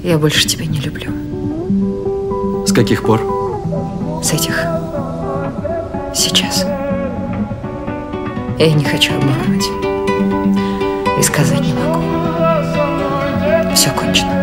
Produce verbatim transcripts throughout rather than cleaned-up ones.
Я больше тебя не люблю. С каких пор? С этих. Сейчас. Я не хочу обманывать. И сказать не могу. Все кончено.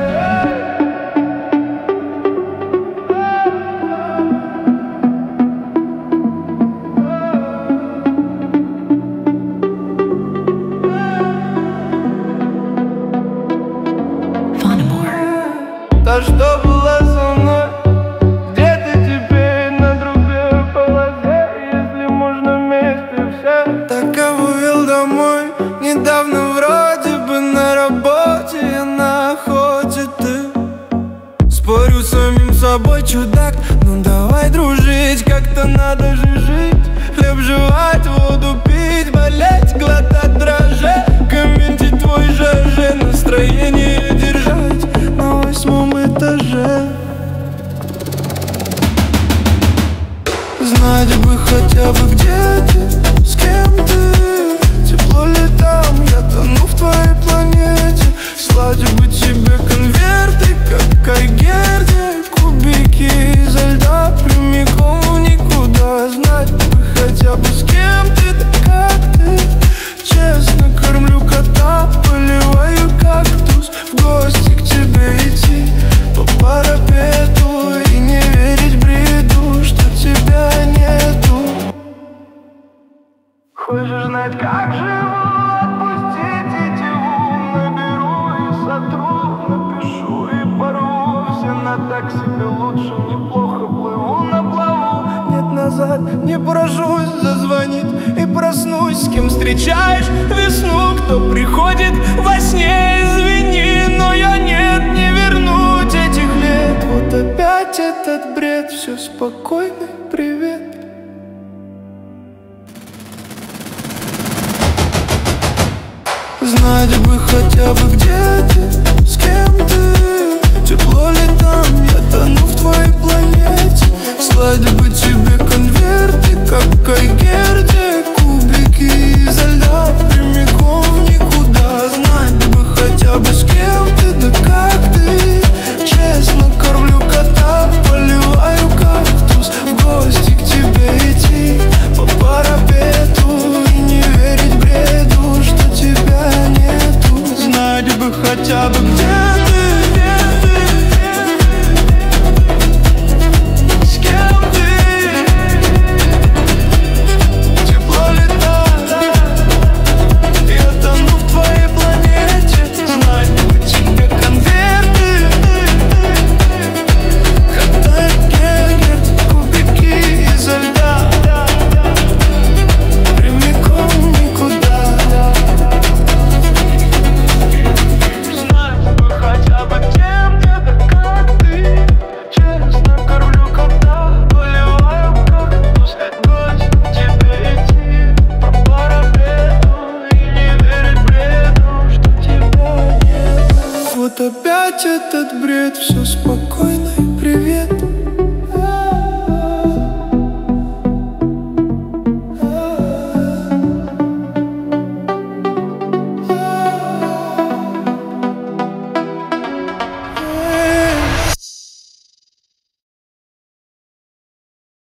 Та, что была со мной, где ты теперь на другой полосе? Если можно вместе все. Так я вывел домой, недавно вроде бы на работе, я на охоте, ты. Спорю с самим собой, чудак, ну давай дружить, как-то надо же жить. Хлеб жевать, воду пить, болеть, глотать, дрожжи. Комментить твой ЖЖ, настроение держать на восьмом этаже. Знать бы хотя бы, где ты, с кем ты. Тепло ли там, я тону в твоей планете. Слать бы тебе конверты, как Кайгерде. Кубики изо льда прямиком в никуда. Знать бы хотя бы, с кем ты, да как ты. Честно кормлю кота, поливаю кактус. В гости к тебе идти по парапету и не верить бреду, что тебя нету. Хочешь знать, как живу? Отпустить тетиву. Наберу и сотру, напишу и порву. Все на так себе лучше, неплохо плыву на плаву. Нет, назад не поражусь, зазвонить и проснусь. С кем встречаешь весну, кто приходит во сне? Извини, но я нет, не вернуть этих лет. Вот опять этот бред, все спокойный привет. Знать бы хотя бы, где ты, с кем ты. Тепло ли там, я тону в твоей планете. Слать бы тебе конверты, как Кайгерде. Кубики изо льда прямиком в никуда. Знать бы хотя бы, с кем ты, да как ты. Честно кормлю кота, поливаю кактус. В гости к тебе идти по парапету и не верить бреду, что тебя нету. Знать бы хотя бы, где ты, с кем ты. Тепло ли там, я тону в твоей планете. Знать бы тебе конверты, как Кайгерде. Кубики изо льда прямиком в никуда. Знать бы хотя бы, кем ты, да как ты. Честно кормлю кота, поливаю кактус. Гость к тебе идти по парапету и не верить бреду, что тебя нет. Вот опять этот бред, все спокойно.